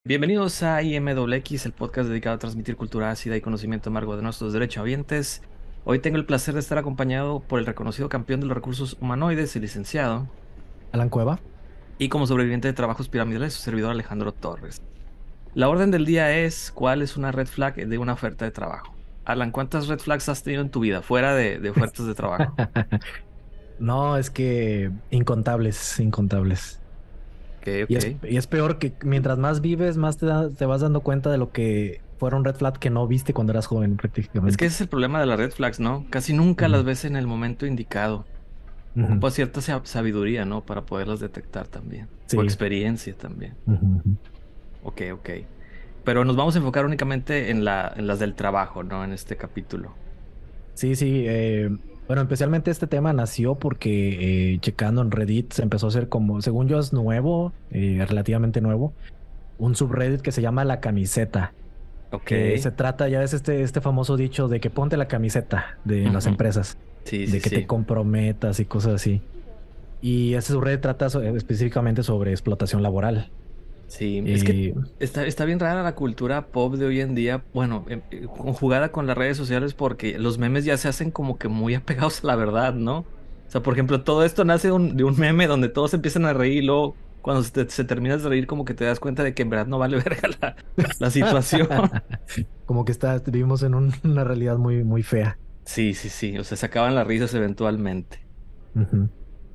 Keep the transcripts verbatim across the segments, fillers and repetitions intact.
Bienvenidos a I M W X, el podcast dedicado a transmitir cultura ácida y conocimiento amargo de nuestros derechohabientes. Hoy tengo el placer de estar acompañado por el reconocido campeón de los recursos humanoides y licenciado, Alan Cueva. y como sobreviviente de trabajos piramidales, su servidor Alejandro Torres. La orden del día es: ¿cuál es una red flag de una oferta de trabajo? Alan, ¿cuántas red flags has tenido en tu vida fuera de, de ofertas de trabajo? No, es que incontables, incontables. Ok, Y ok. es, y es peor que mientras más vives, más te, da- te vas dando cuenta de lo que fueron red flag que no viste cuando eras joven, Es que prácticamente. ese es el problema de las red flags, ¿no? Casi nunca las Ujú, ves en el momento indicado. ujú. Ocupa cierta sa- sabiduría, ¿no? Para poderlas detectar también. O Sí. experiencia también. Ujú, ujú. Ok, ok. Pero nos vamos a enfocar únicamente en la, en las del trabajo, ¿no? En este capítulo. Sí, sí. Eh, bueno, especialmente este tema nació porque eh, checando en Reddit se empezó a hacer como, según yo es nuevo, eh, relativamente nuevo, un subreddit que se llama La Camiseta, Ok. que se trata, ya es este, este famoso dicho de que ponte la camiseta de las Ujú. empresas, Sí, sí, de que te sí. comprometas y cosas así. Y ese subreddit trata so- específicamente sobre explotación laboral. Sí, es que Y está, está bien rara la cultura pop de hoy en día, bueno, em- eh, conjugada con las redes sociales porque los memes ya se hacen como que muy apegados a la verdad, ¿no? O sea, por ejemplo, todo esto nace de un, de un meme donde todos empiezan a reír y luego cuando se, te- se terminas de reír como que te das cuenta de que en verdad no vale verga la, la situación. como que está, vivimos en un- una realidad muy, muy fea. Sí, sí, sí, o sea, se acaban las risas eventualmente. Ujú.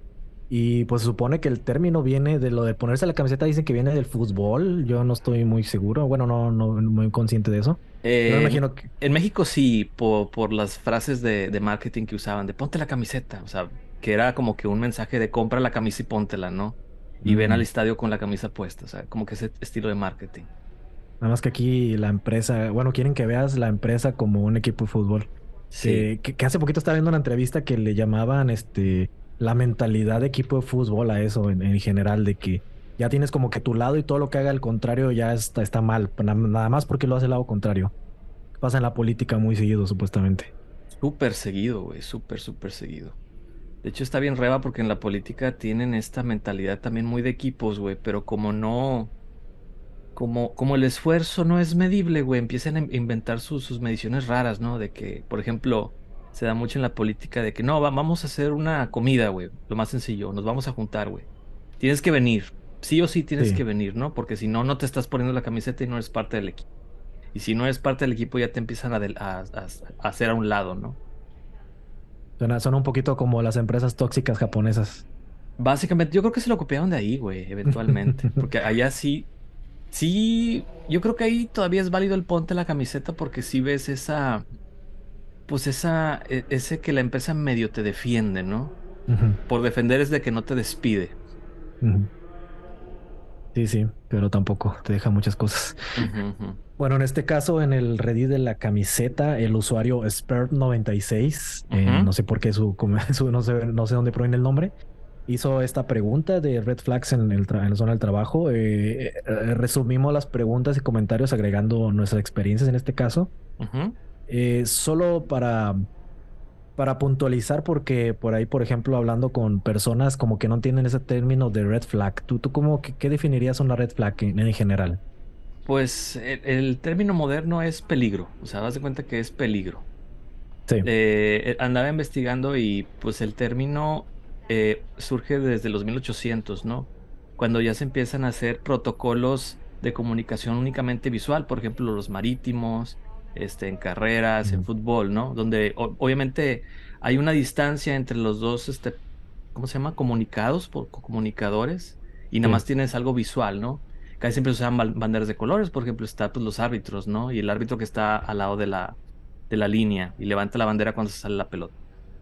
Y pues se supone que el término viene de lo de ponerse la camiseta, dicen que viene del fútbol. Yo no estoy muy seguro. Bueno, no, no, no muy consciente de eso. Yo me Eh, imagino que en México sí, po- por las frases de, de marketing que usaban, de ponte la camiseta, o sea, que era como que un mensaje de compra la camisa y póntela, ¿no? Y ven al mm, estadio con la camisa puesta, o sea, como que ese estilo de marketing. nada más que aquí la empresa, bueno, quieren que veas la empresa como un equipo de fútbol. Sí, Que, que, que hace poquito estaba viendo una entrevista que le llamaban este la mentalidad de equipo de fútbol a eso en, en general, de que ya tienes como que tu lado y todo lo que haga al contrario ya está, está mal, na- nada más porque lo hace el lado contrario. Pasa en la política muy seguido, supuestamente. súper seguido, güey, súper, súper seguido. De hecho, está bien reba porque en la política tienen esta mentalidad también muy de equipos, güey, pero como no, como, como el esfuerzo no es medible, güey, empiezan a in- inventar sus, sus mediciones raras, ¿no? De que, por ejemplo, se da mucho en la política de que no, va- vamos a hacer una comida, güey, lo más sencillo, nos vamos a juntar, güey. Tienes que venir, sí o sí tienes Sí, que venir, ¿no? Porque si no, no te estás poniendo la camiseta y no eres parte del equipo. Y si no eres parte del equipo, ya te empiezan a, del- a, a- a hacer a un lado, ¿no? suena, suena un poquito como las empresas tóxicas japonesas. Básicamente, yo creo que se lo copiaron de ahí, güey, eventualmente. Porque allá sí, sí, yo creo que ahí todavía es válido el ponte la camiseta porque sí ves esa, pues esa, e- ese que la empresa medio te defiende, ¿no? Ujú, Por defender es de que no te despide. ujú. Sí, sí, pero tampoco te deja muchas cosas. Ujú, ujú, Bueno, en este caso, en el Reddit de la camiseta, el usuario Spert noventa y seis, eh, ujú. no sé por qué su, como- su- no sé, no sé dónde proviene el nombre, hizo esta pregunta de red flags en, el tra- en la zona del trabajo. Eh, eh, resumimos las preguntas y comentarios agregando nuestras experiencias en este caso. Ujú. Eh, solo para, para puntualizar, porque por ahí, por ejemplo, hablando con personas como que no entienden ese término de red flag, ¿tú, tú cómo, qué, qué definirías una red flag en, en general? Pues el, el término moderno es peligro, o sea, das de cuenta que es peligro. Sí. Eh, eh, andaba investigando y pues el término eh, surge desde los mil ochocientos, ¿no? Cuando ya se empiezan a hacer protocolos de comunicación únicamente visual, por ejemplo, los marítimos, este, en carreras, en Ujú. fútbol, ¿no? Donde o- obviamente hay una distancia entre los dos, este, ¿cómo se llama? Comunicados, por co- comunicadores, y nada Sí. más tienes algo visual, ¿no? Casi siempre se usan ban- banderas de colores, por ejemplo, está pues los árbitros, ¿no? Y el árbitro que está al lado de la de la línea y levanta la bandera cuando se sale la pelota.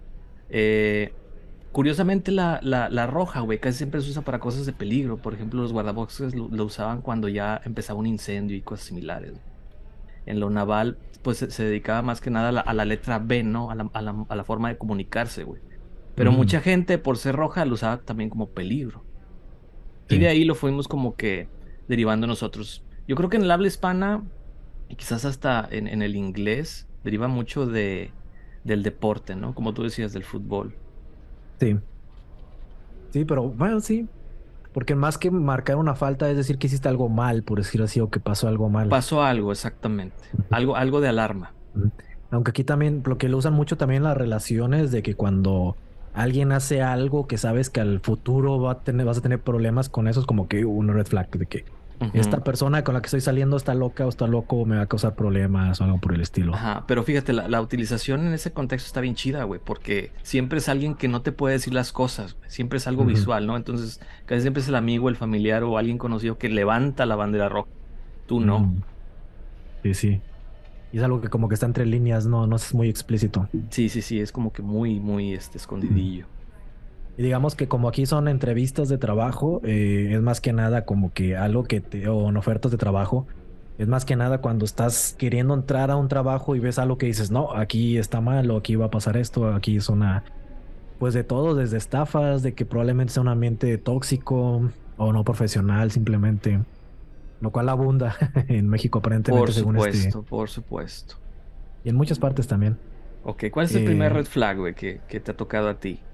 Eh, Curiosamente, la, la, la roja, güey, casi siempre se usa para cosas de peligro. Por ejemplo, los guardaboxes lo, lo usaban cuando ya empezaba un incendio y cosas similares. En lo naval, pues se, se dedicaba más que nada a la, a la letra B, ¿no? A la, a la, a la forma de comunicarse, güey. Pero Mm, mucha gente, por ser roja, lo usaba también como peligro. Y de sí. ahí lo fuimos como que derivando nosotros. Yo creo que en el habla hispana y quizás hasta en, en el inglés deriva mucho de, del deporte, ¿no? Como tú decías, del fútbol. Sí. Sí, pero bueno, sí. Porque más que marcar una falta es decir que hiciste algo mal, por decir así, o que pasó algo mal. Pasó algo, exactamente. Ujú. Algo, algo de alarma. Ujú. Aunque aquí también, lo que lo usan mucho también en las relaciones, de que cuando alguien hace algo que sabes que al futuro va a tener, vas a tener problemas con eso, es como que un red flag de que Ujú. esta persona con la que estoy saliendo está loca o está loco o me va a causar problemas o algo por el estilo. Ajá, pero fíjate, la, la utilización en ese contexto está bien chida, güey, porque siempre es alguien que no te puede decir las cosas, güey, siempre es algo Ujú. visual, ¿no? Entonces, casi siempre es el amigo, el familiar o alguien conocido que levanta la bandera roja. Tú no. Mm, sí, sí. Y es algo que como que está entre líneas, no, no es muy explícito. Sí, sí, sí, es como que muy, muy, este, Ujú. escondidillo. Y digamos que como aquí son entrevistas de trabajo, eh, es más que nada como que algo que te, o en ofertas de trabajo, es más que nada cuando estás queriendo entrar a un trabajo y ves algo que dices, no, aquí está mal o aquí va a pasar esto, aquí es una, pues de todo, desde estafas, de que probablemente sea un ambiente tóxico o no profesional simplemente, lo cual abunda en México Por aparentemente según este, supuesto, por supuesto. y en muchas partes también. Ok, ¿cuál es el primer red Eh, flag, güey, que, que te ha tocado a ti?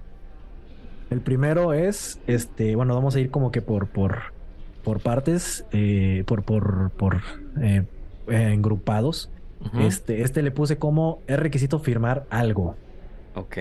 El primero es, este, bueno, vamos a ir como que por, por, por partes, eh, por, por, por eh, eh, engrupados. Ujú. Este, este le puse como es requisito firmar algo. Ok.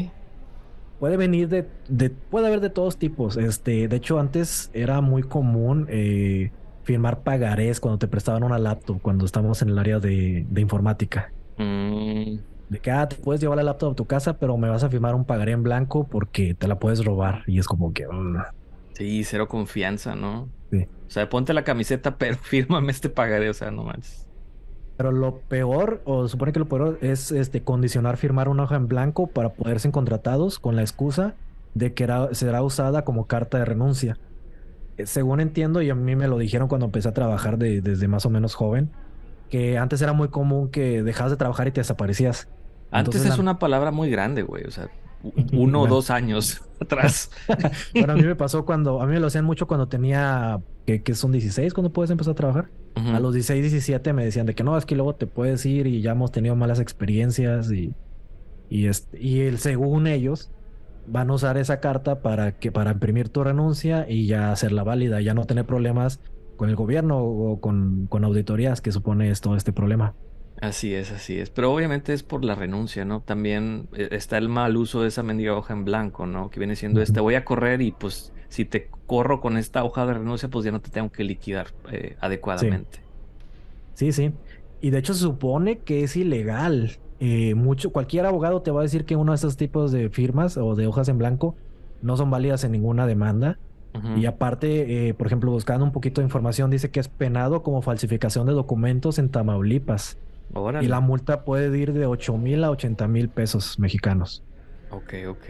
Puede venir de, de, puede haber de todos tipos. Este, de hecho, antes era muy común eh, firmar pagarés cuando te prestaban una laptop, cuando estábamos en el área de, de informática. Mm, De que, ah, te puedes llevar la laptop a tu casa, pero me vas a firmar un pagaré en blanco porque te la puedes robar. Y es como que, mm, sí, cero confianza, ¿no? O sí. sea, ponte la camiseta, pero fírmame este pagaré, o sea, no manches. Pero lo peor, o supone que lo peor es este condicionar firmar una hoja en blanco para poder ser contratados con la excusa de que era- será usada como carta de renuncia. Eh, Según entiendo, y a mí me lo dijeron cuando empecé a trabajar de- desde más o menos joven, que antes era muy común que dejabas de trabajar y te desaparecías. Antes Entonces es la... una palabra muy grande, güey, o sea, u- uno o Bueno, dos años atrás. bueno, a mí me pasó cuando, a mí me lo hacían mucho cuando tenía, que, que son dieciséis cuando puedes empezar a trabajar. A Ujú. los dieciséis diecisiete me decían de que no, es que luego te puedes ir y ya hemos tenido malas experiencias y Y, este, y el, según ellos, van a usar esa carta para que, para imprimir tu renuncia y ya hacerla válida, ya no tener problemas con el gobierno o con, con auditorías que supone es todo este problema. Así es, así es. Pero obviamente es por la renuncia, ¿no? También eh, está el mal uso de esa mendiga hoja en blanco, ¿no? Que viene siendo este, Ujú. voy a correr y pues si te corro con esta hoja de renuncia, pues ya no te tengo que liquidar eh, Sí, adecuadamente. sí, sí. Y de hecho se supone que es ilegal. Eh, mucho, cualquier abogado te va a decir que uno de estos tipos de firmas o de hojas en blanco no son válidas en ninguna demanda. Y Ujú. aparte, eh, por ejemplo, buscando un poquito de información, dice que es penado como falsificación de documentos en Tamaulipas. Y la Órale. multa puede ir de ocho mil a ochenta mil pesos mexicanos. Ok, ok.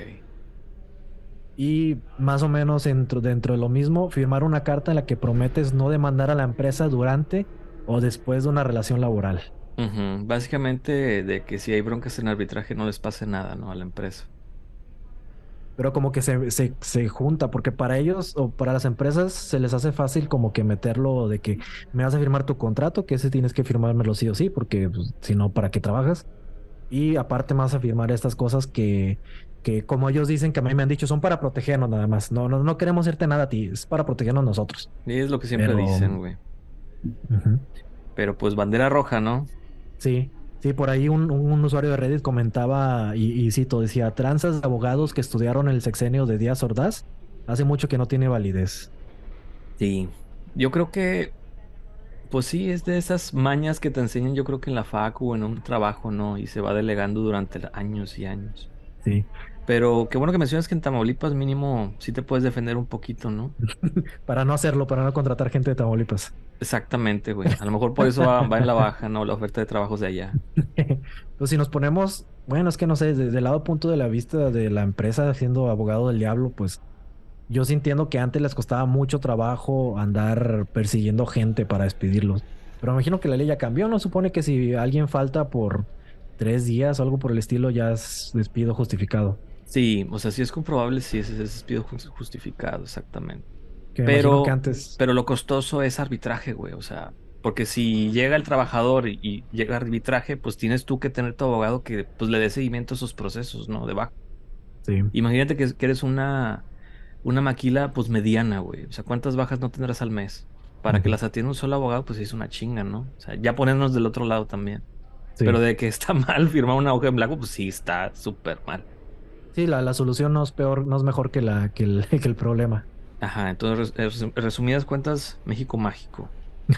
Y más o menos dentro, dentro de lo mismo, firmar una carta en la que prometes no demandar a la empresa durante o después de una relación laboral. Ujú. Básicamente de que si hay broncas en arbitraje no les pase nada, ¿no? A la empresa. Pero como que se, se, se junta, porque para ellos o para las empresas se les hace fácil como que meterlo de que me vas a firmar tu contrato, que ese tienes que firmármelo sí o sí, porque pues, si no, ¿para qué trabajas? Y aparte más afirmar estas cosas que, que como ellos dicen, que a mí me han dicho, son para protegernos nada más. No, no, no queremos hacerte nada a ti, es para protegernos nosotros. Y es lo que siempre Pero dicen, güey. ujú, Pero pues bandera roja, ¿no? sí, sí, por ahí un, un usuario de Reddit comentaba y, y cito, decía, tranzas de abogados que estudiaron el sexenio de Díaz Ordaz, hace mucho que no tiene validez. Sí. Yo creo que, pues sí, es de esas mañas que te enseñan, yo creo que en la facu o en un trabajo, ¿no? Y se va delegando durante años y años. Sí, Pero qué bueno que mencionas que en Tamaulipas mínimo sí te puedes defender un poquito, ¿no? para no hacerlo, para no contratar gente de Tamaulipas. Exactamente, güey. A lo mejor por eso va, va en la baja, ¿no? La oferta de trabajos de allá. Pues si nos ponemos, bueno, es que no sé, desde el lado punto de la vista de la empresa siendo abogado del diablo, pues yo sí entiendo que antes les costaba mucho trabajo andar persiguiendo gente para despedirlos. Pero me imagino que la ley ya cambió, ¿no? Supone que si alguien falta por tres días o algo por el estilo, ya es despido justificado. Sí, o sea, sí es comprobable si ese es despido jus- justificado, exactamente. Que me imagino que Pero, antes, pero lo costoso es arbitraje, güey. O sea, porque si llega el trabajador y, y llega arbitraje, pues tienes tú que tener tu abogado que pues le dé seguimiento a esos procesos, ¿no? De baja. sí. Imagínate que, que eres una, una maquila pues mediana, güey. O sea, ¿cuántas bajas no tendrás al mes? Para que Ujú. las atienda un solo abogado, pues es una chinga, ¿no? O sea, ya ponernos del otro lado también. Sí, Pero de que está mal firmar una hoja en blanco, pues sí, está súper mal. sí, la, la solución no es peor, no es mejor que la, que el, que el problema. Ajá, entonces, res- res- resumidas cuentas, México mágico.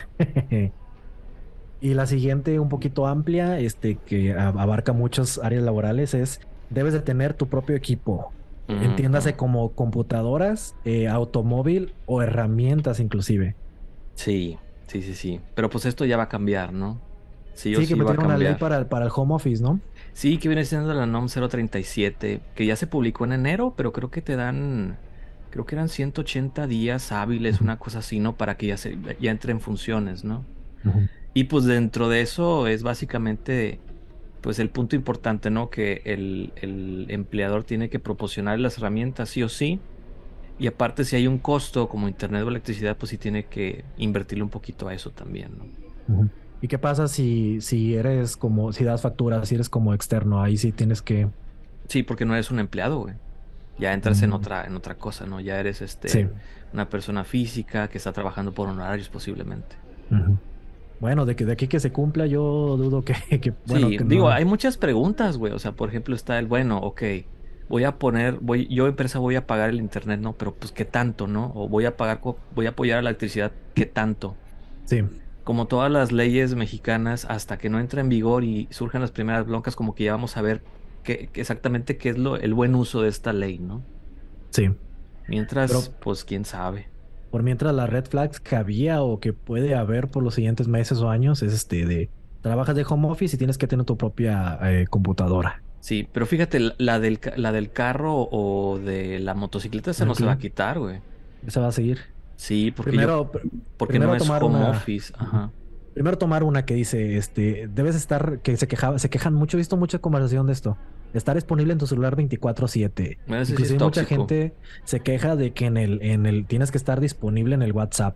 Y la siguiente, un poquito amplia, este, que a- abarca muchas áreas laborales, es debes de tener tu propio equipo. Ujú. Entiéndase como computadoras, eh, automóvil o herramientas inclusive. Sí, sí, sí, sí. Pero pues esto ya va a cambiar, ¿no? Sí o Sí, que sí va a metieron una ley cambiar. para, para el home office, ¿no? Sí, que viene siendo la NOM cero treinta y siete, que ya se publicó en enero, pero creo que te dan, creo que eran ciento ochenta días hábiles, Ujú, una cosa así, ¿no? Para que ya se, ya entre en funciones, ¿no? ujú, Y pues dentro de eso es básicamente, pues el punto importante, ¿no? Que el, el empleador tiene que proporcionar las herramientas sí o sí. Y aparte, si hay un costo como internet o electricidad, pues sí tiene que invertirle un poquito a eso también, ¿no? ujú. ¿Y qué pasa si, si eres como, si das facturas, si eres como externo? Ahí sí tienes que... Sí, porque no eres un empleado, güey. Ya entras en mm, otra, en otra cosa, ¿no? Ya eres sí. este, una persona física que está trabajando por honorarios posiblemente. Ujú. Bueno, de que de aquí que se cumpla, yo dudo que, que bueno, Sí, que digo, no. hay muchas preguntas, güey. O sea, por ejemplo, está el, bueno, ok, voy a poner, voy, yo empresa voy a pagar el internet, ¿no? Pero pues, ¿qué tanto, no? O voy a pagar, co- voy a apoyar a la electricidad, ¿qué tanto? Sí. Como todas las leyes mexicanas, hasta que no entra en vigor y surjan las primeras broncas, como que ya vamos a ver qué, qué exactamente qué es lo, el buen uso de esta ley, ¿no? Sí, Mientras, pero pues, quién sabe. por mientras las red flags que había o que puede haber por los siguientes meses o años es este de trabajas de home office y tienes que tener tu propia eh, computadora. Sí, pero fíjate, la la del, ca- la del carro o de la motocicleta, esa no se va a Tranquilo, quitar, güey. esa va a seguir. Sí, porque yo, Primero, pr- porque no primero es tomar home una, office, ujú. ajá. Primero tomar una que dice, este, debes estar, que se quejaba, se quejan mucho, he visto mucha conversación de esto, estar disponible en tu celular veinticuatro siete. Bueno, ese sí es Inclusive mucha tóxico. gente se queja de que en el, en el, tienes que estar disponible en el WhatsApp.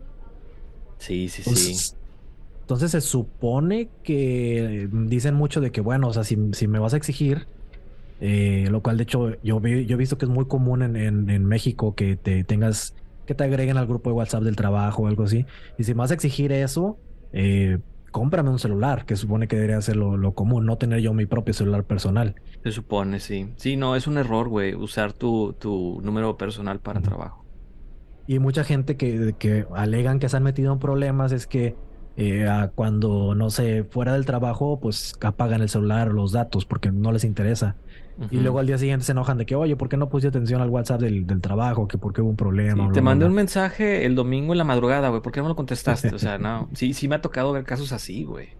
Sí, sí, sí. Entonces, entonces se supone que dicen mucho de que, bueno, o sea, si, si me vas a exigir, eh, lo cual de hecho yo, vi- yo he visto que es muy común en, en, en México que te tengas, que te agreguen al grupo de WhatsApp del trabajo o algo así. Y si me vas a exigir eso, eh, cómprame un celular, que supone que debería ser lo, lo común, no tener yo mi propio celular personal. Se supone, sí. Sí, no, es un error, güey, usar tu, tu número personal para Ujú. trabajo. Y mucha gente que, que alegan que se han metido en problemas es que eh, a cuando, no sé, fuera del trabajo, pues apagan el celular o los datos porque no les interesa. Y Ujú. luego al día siguiente se enojan de que, oye, ¿por qué no puse atención al WhatsApp del, del trabajo? Que por qué hubo un problema, Sí, te bla, bla, mandé un bla. mensaje el domingo en la madrugada, güey, ¿por qué no me lo contestaste? O sea, no, sí, sí me ha tocado ver casos así, güey.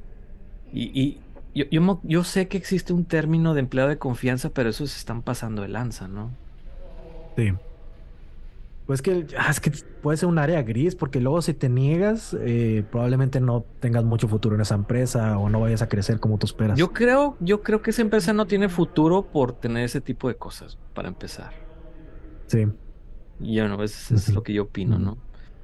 Y, y yo, yo, mo- yo sé que existe un término de empleado de confianza, pero esos se están pasando de lanza, ¿no? Sí. Pues que, ah, es que puede ser un área gris porque luego si te niegas, eh, probablemente no tengas mucho futuro en esa empresa o no vayas a crecer como tú esperas. Yo creo, yo creo que esa empresa no tiene futuro por tener ese tipo de cosas, para empezar. Sí. Y yo no, eso es Ujú, lo que yo opino, ujú. ¿no?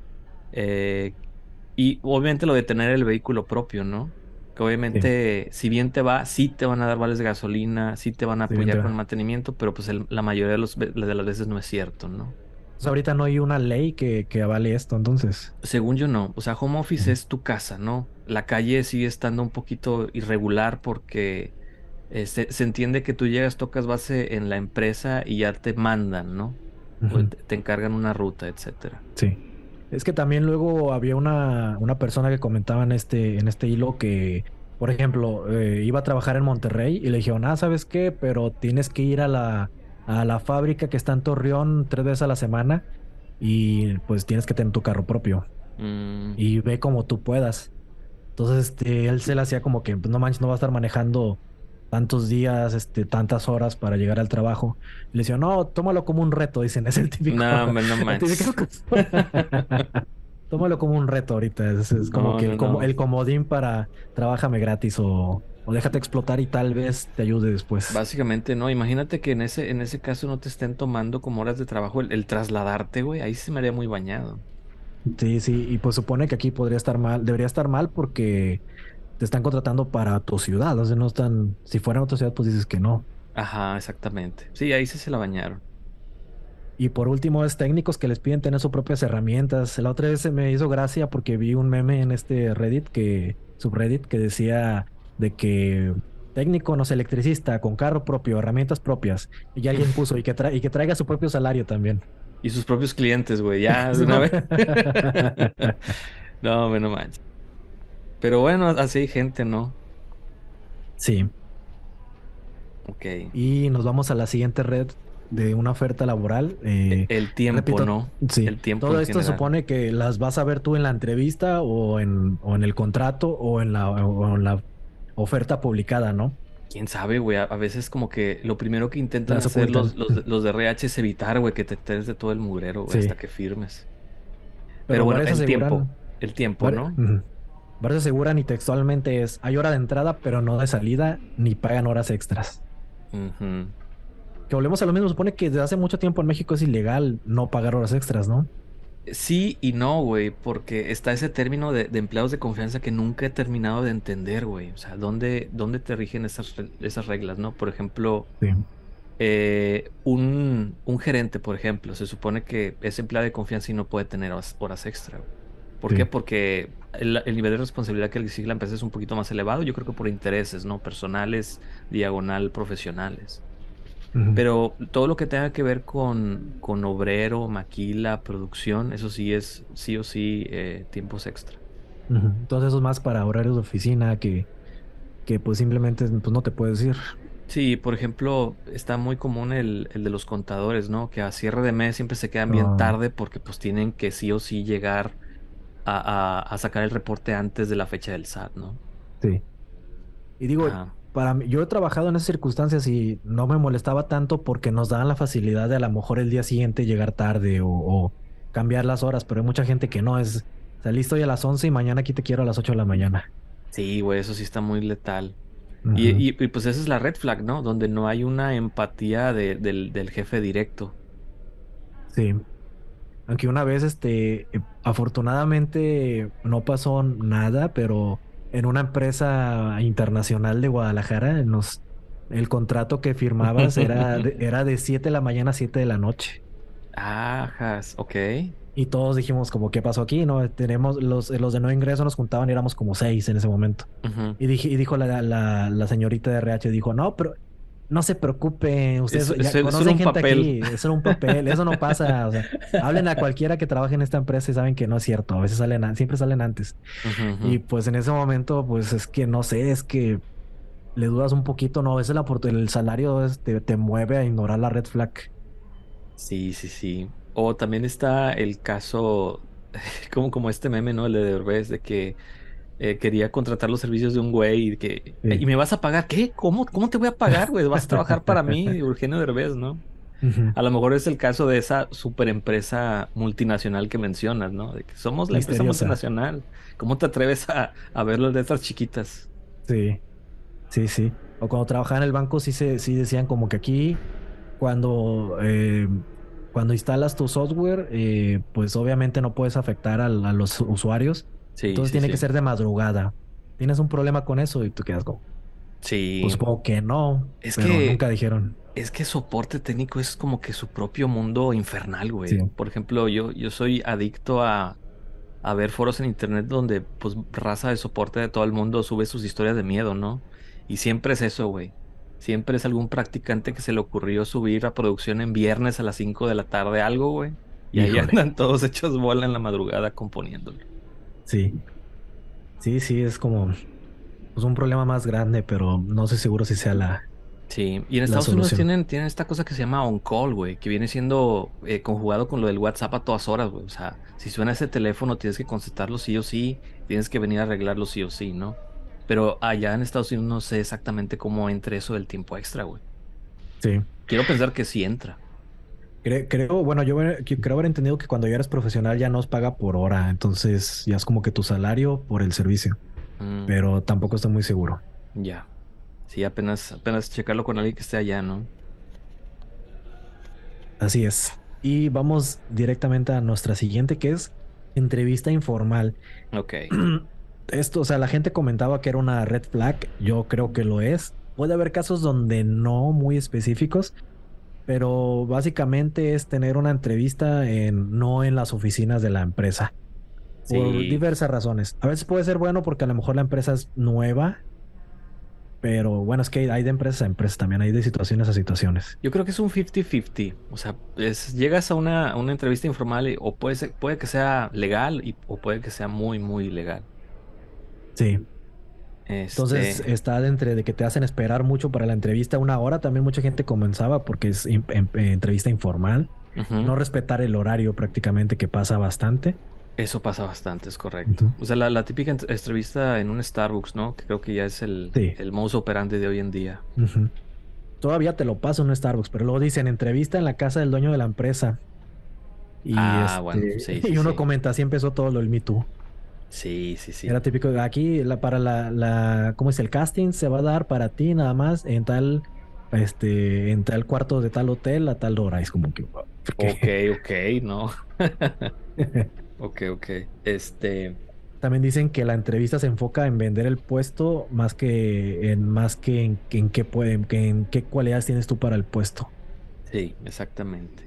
Eh, y obviamente lo de tener el vehículo propio, ¿no? Que Sí, obviamente, si bien te va, sí te van a dar vales de gasolina, sí te van a sí, bien apoyar te con el va. mantenimiento, pero pues el- la mayoría de, los, ve- de las veces no es cierto, ¿no? Pues ahorita no hay una ley que, que avale esto, entonces. Según yo no, o sea, home office Ujú, es tu casa, ¿no? La calle sigue estando un poquito irregular porque eh, se, se entiende que tú llegas, tocas base en la empresa y ya te mandan, ¿no? O ujú. te, te encargan una ruta, etcétera. Sí. Es que también luego había una, una persona que comentaba en este, en este hilo que, por ejemplo, eh, iba a trabajar en Monterrey y le dijeron, ah, ¿sabes qué? Pero tienes que ir a la, a la fábrica que está en Torreón tres veces a la semana y pues tienes que tener tu carro propio Mm, y ve como tú puedas. Entonces, este, él se le hacía como que, pues, no manches, no va a estar manejando tantos días, este, tantas horas para llegar al trabajo. Y le decía, no, tómalo como un reto, dicen, es el típico, no, hombre, no la típica manches. cosa. Tómalo como un reto ahorita, es, es como No, que no, el, como, no. el comodín para trabájame gratis o, o déjate explotar y tal vez te ayude después. Básicamente, no. Imagínate que en ese, en ese caso no te estén tomando como horas de trabajo el, el trasladarte, güey. Ahí sí se me haría muy bañado. Sí, sí, y pues supone que aquí podría estar mal, debería estar mal porque te están contratando para tu ciudad, o sea, no están, si fuera en otra ciudad, pues dices que no. Ajá, exactamente. Sí, ahí sí se la bañaron. Y por último es técnicos que les piden tener sus propias herramientas. La otra vez se me hizo gracia porque vi un meme en este Reddit que, subreddit, que decía de que técnico, no sé, electricista, con carro propio, herramientas propias. Y alguien puso y que, tra- y que traiga su propio salario también. Y sus propios clientes, güey, ya de una Simón. vez. No, güey, no manches. Pero bueno, así hay gente, ¿no? Sí. Ok. E- Y nos vamos a la siguiente red de una oferta laboral. Eh, El tiempo, repito, ¿no? sí, El tiempo todo en esto se general. supone que las vas a ver tú en la entrevista o en, o en el contrato o en la, o en la oferta publicada, ¿no? Quién sabe, güey. A, a veces como que lo primero que intentan Las hacer los, ocultan. los, de- los de R H es evitar, güey, que te enteres de todo el mugrero, güey, hasta Sí, que firmes. Pero pero bueno, varios el tiempo. aseguran, El tiempo, vari- ¿no? ujú. Varios aseguran y textualmente es, hay hora de entrada, pero no de salida, ni pagan horas extras. Ujú. Que volvemos a lo mismo, supone que desde hace mucho tiempo en México es ilegal no pagar horas extras, ¿no? Sí y no, güey, porque está ese término de, de empleados de confianza que nunca he terminado de entender, güey. O sea, ¿dónde, dónde te rigen esas, re- esas reglas, ¿no? Por ejemplo, Sí. eh, un, un gerente, por ejemplo, se supone que es empleado de confianza y no puede tener horas, horas extra, güey. ¿Por qué? Sí. Porque el, el nivel de responsabilidad que exige la empresa es un poquito más elevado, yo creo que por intereses, ¿no? Personales, diagonal, profesionales. Ujú. Pero todo lo que tenga que ver con, con obrero, maquila, producción, eso sí es sí o sí eh, tiempos extra. Ujú. Entonces eso es más para horarios de oficina que, que pues simplemente pues no te puedes ir. Sí, por ejemplo, está muy común el, el de los contadores, ¿no? Que a cierre de mes siempre se quedan bien Ah, tarde porque pues tienen que sí o sí llegar a, a, a sacar el reporte antes de la fecha del S A T, ¿no? sí. Y digo, Ajá. para mí, yo he trabajado en esas circunstancias y no me molestaba tanto porque nos daban la facilidad de a lo mejor el día siguiente llegar tarde o, o cambiar las horas, pero hay mucha gente que no es, saliste hoy a las once y mañana aquí te quiero a las ocho de la mañana. Sí, güey, eso sí está muy letal. Y, Ujú. y, y, pues esa es la red flag, ¿no? Donde no hay una empatía de- del, del jefe directo. Sí. Aunque una vez, este, eh, afortunadamente no pasó nada, pero en una empresa internacional de Guadalajara, nos, el contrato que firmabas era de, era de siete de la mañana a siete de la noche. Ajas, ok. Y todos dijimos como, ¿qué pasó aquí? No, tenemos los, los de no ingreso nos juntaban y éramos como seis en ese momento. Ujú. Y, dije, y dijo la, la, la señorita de R H, dijo, no, pero no se preocupe, ustedes Es, es, ya es solo conocen un gente papel. aquí, eso era un papel, eso no pasa, o sea, hablen a cualquiera que trabaje en esta empresa y saben que no es cierto, a veces salen, a- siempre salen antes. Ujú, ujú. Y pues en ese momento, pues es que no sé, es que le dudas un poquito, no, a veces la, oport- el salario es- te, te mueve a ignorar la red flag. Sí, sí, sí. O también está el caso, como, como este meme, ¿no? El de Derbez, de que eh, quería contratar los servicios de un güey y que, ¿y Sí. me vas a pagar? ¿Qué? ¿Cómo, cómo te voy a pagar, güey? ¿Vas a trabajar para mí, Eugenio Derbez, ¿no? Ujú. A lo mejor es el caso de esa super empresa multinacional que mencionas, ¿no? De que somos la empresa Misteriosa. multinacional. ¿Cómo te atreves a, a ver las letras chiquitas? Sí, sí, sí. O cuando trabajaba en el banco, sí, se, sí decían como que aquí, cuando, eh, cuando instalas tu software, eh, pues obviamente no puedes afectar al- a, los usuarios. Sí, Entonces sí, tiene que sí. ser de madrugada. ¿Tienes un problema con eso? Y tú quedas como, pues Sí. supongo que no, Es pero que nunca dijeron. Es que soporte técnico es como que su propio mundo infernal, Sí, güey. Por ejemplo, yo, yo soy adicto a, a ver foros en internet donde, pues, raza de soporte de todo el mundo sube sus historias de miedo, ¿no? Y siempre es eso, güey. Siempre es algún practicante que se le ocurrió subir a producción en viernes a las cinco de la tarde algo, güey. Y ahí híjole. andan todos hechos bola en la madrugada componiéndolo. Sí, sí, sí, es como pues, un problema más grande, pero no estoy seguro si sea la, Sí, y en la Estados Unidos solución. tienen, tienen esta cosa que se llama on-call, güey, que viene siendo eh, conjugado con lo del WhatsApp a todas horas, güey. O sea, si suena ese teléfono, tienes que contestarlo sí o sí, tienes que venir a arreglarlo sí o sí, ¿no? Pero allá en Estados Unidos no sé exactamente cómo entre eso del tiempo extra, güey. Sí. Quiero pensar que sí entra. Cre- creo, bueno, yo ve- que- creo haber entendido que cuando ya eres profesional ya no os paga por hora, entonces ya es como que tu salario por el servicio, Mm, pero tampoco estoy muy seguro. ya. Sí, apenas, apenas checarlo con alguien que esté allá, ¿no? Así es. Y vamos directamente a nuestra siguiente, que es entrevista informal. Ok. Esto, o sea, la gente comentaba que era una red flag, yo creo que lo es. Puede haber casos donde no muy específicos, pero básicamente es tener una entrevista en, no en las oficinas de la empresa, por Sí, diversas razones. A veces puede ser bueno porque a lo mejor la empresa es nueva, pero bueno, es que hay de empresas a empresas también, hay de situaciones a situaciones. yo creo que es un cincuenta cincuenta. O sea, es, llegas a una, a una entrevista informal y- o puede ser- puede que sea legal y, o puede que sea muy, muy ilegal. Sí. Entonces Este, está de entre de que te hacen esperar mucho para la entrevista, una hora. También mucha gente comenzaba porque es in- em- eh, entrevista informal. ujú, No respetar el horario prácticamente que pasa bastante. eso pasa bastante, es correcto. Ujú. O sea, la, la típica ent- entrevista en un Starbucks, ¿no? Que creo que ya es el, Sí. el modus operandi de hoy en día. Ujú. Todavía te lo paso en un Starbucks, pero luego dicen entrevista en la casa del dueño de la empresa. Y Ah, bueno, este, sí, sí, y uno sí. comenta, así empezó todo lo del Me Too. Sí, sí, sí. Era típico de aquí, la, para la, la, ¿cómo es? El casting se va a dar para ti nada más en tal, este, en tal cuarto de tal hotel a tal hora. Es como que, wow, ¿por Ok, qué? ok, no. Ok, ok. Este, También dicen que la entrevista se enfoca en vender el puesto más que en más que en, que en qué pueden, que en qué cualidades tienes tú para el puesto. sí, exactamente.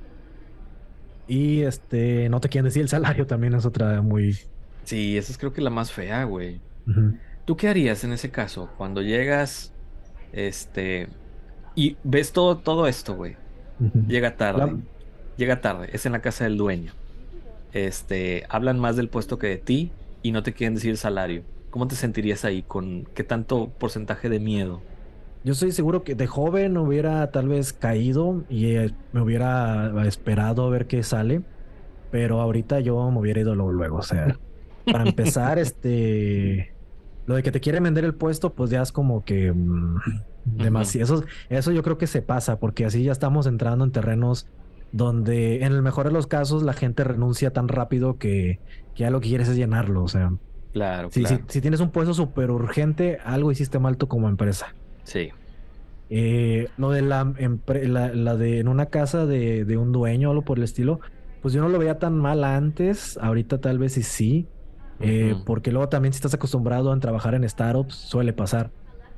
Y este, no te quieren decir el salario también es otra muy. Sí, esa es creo que la más fea, güey. Ujú, ¿Tú qué harías en ese caso? Cuando llegas, este, y ves todo, todo esto, güey. ujú. Llega La- tarde, llega tarde, es en la casa del dueño. Este, hablan más del puesto que de ti y no te quieren decir el salario. ¿Cómo te sentirías ahí? ¿Con qué tanto porcentaje de miedo? yo estoy seguro que de joven hubiera tal vez caído y eh, me hubiera esperado a ver qué sale, pero ahorita yo me hubiera ido luego, luego. O sea, para empezar, este, lo de que te quieren vender el puesto, pues ya es como que mm, Ujú, demasiado. Eso, eso yo creo que se pasa, porque así ya estamos entrando en terrenos donde en el mejor de los casos la gente renuncia tan rápido que, que ya lo que quieres es llenarlo. O sea, claro, si, si, claro. si tienes un puesto súper urgente, algo hiciste mal tú como empresa. Sí. Eh, lo de la, empre- la, la de en una casa de, de un dueño o algo por el estilo, pues yo no lo veía tan mal antes, ahorita tal vez sí sí, eh, Ujú, porque luego también si estás acostumbrado a trabajar en startups, suele pasar,